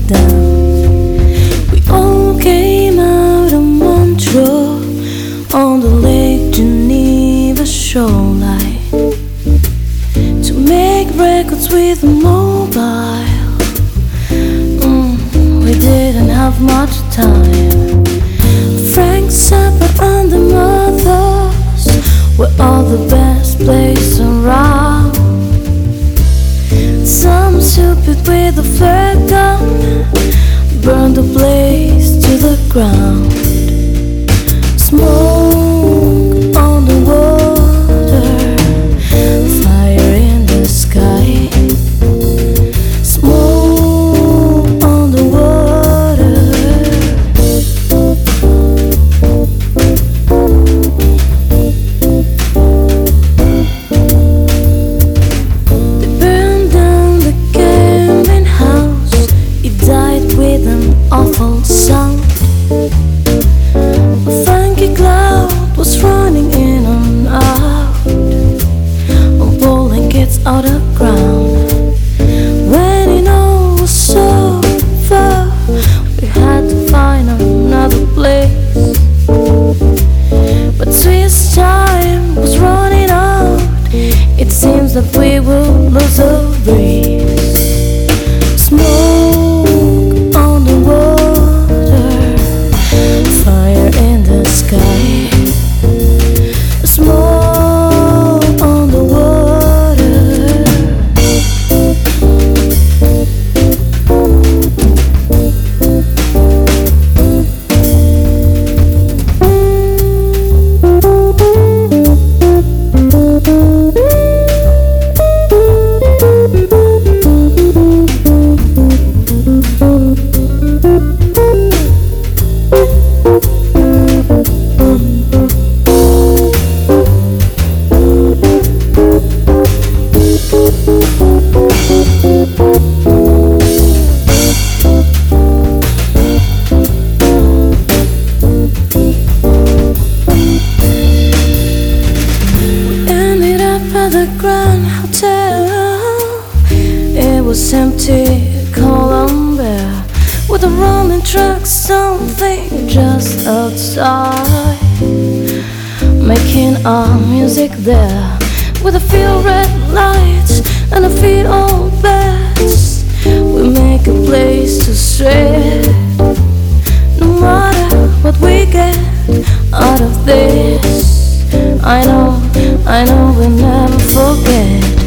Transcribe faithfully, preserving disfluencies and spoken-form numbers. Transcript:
dance. We all came out of Montreux on the Lake Geneva shoreline to make records with a mobile. Mm, we didn't have much time. Frank Zappa and the Mothers were all the best place around. Some stupid with a flare gun burned the place to the ground. Smoke on the water, fire in the sky. Smoke on the water. They burned down the camping house. It died with an awful sound. A funky cloud was running in and out, pulling kids out of ground. When it all was so far, we had to find another place. But Swiss time was running out. It seems that we will lose the breeze. Smoke on the water, fire in the sky. Smoke on the water. At the Grand Hotel, it was empty, cold and bare, with a rolling truck, something just outside, making our music there, with a few red lights and a few old beds. We make a place to stray, no matter what we get out of this. I know, I know we'll never forget.